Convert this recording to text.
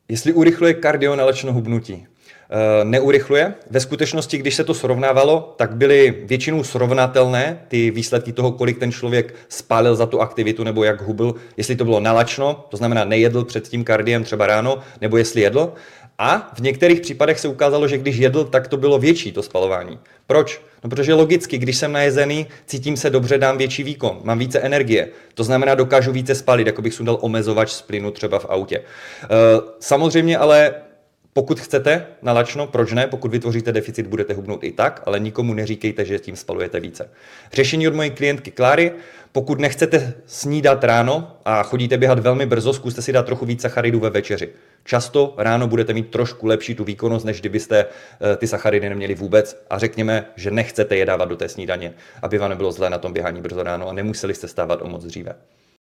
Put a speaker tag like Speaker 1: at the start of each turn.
Speaker 1: Jestli urychluje kardio nalečno hubnutí. Neurychluje. Ve skutečnosti, když se to srovnávalo, tak byly většinou srovnatelné ty výsledky toho, kolik ten člověk spálil za tu aktivitu nebo jak hubl, jestli to bylo nalačno, to znamená nejedl před tím kardiem třeba ráno, nebo jestli jedl. A v některých případech se ukázalo, že když jedl, tak to bylo větší to spalování. Proč? No, protože logicky, když jsem najezený, cítím se dobře, dám větší výkon, mám více energie. To znamená, dokážu více spalit, jako bych sundal omezovač z plynu třeba v autě. Samozřejmě ale pokud chcete nalačno, proč ne? Pokud vytvoříte deficit, budete hubnout i tak, ale nikomu neříkejte, že tím spalujete více. Řešení od mojí klientky Kláry: pokud nechcete snídat ráno a chodíte běhat velmi brzo, zkuste si dát trochu víc sacharidů ve večeři. Často ráno budete mít trošku lepší tu výkonnost, než kdybyste ty sacharidy neměli vůbec, a řekněme, že nechcete je dávat do té snídaně, aby vám nebylo zlé na tom běhání brzo ráno a nemuseli jste stávat o moc dříve.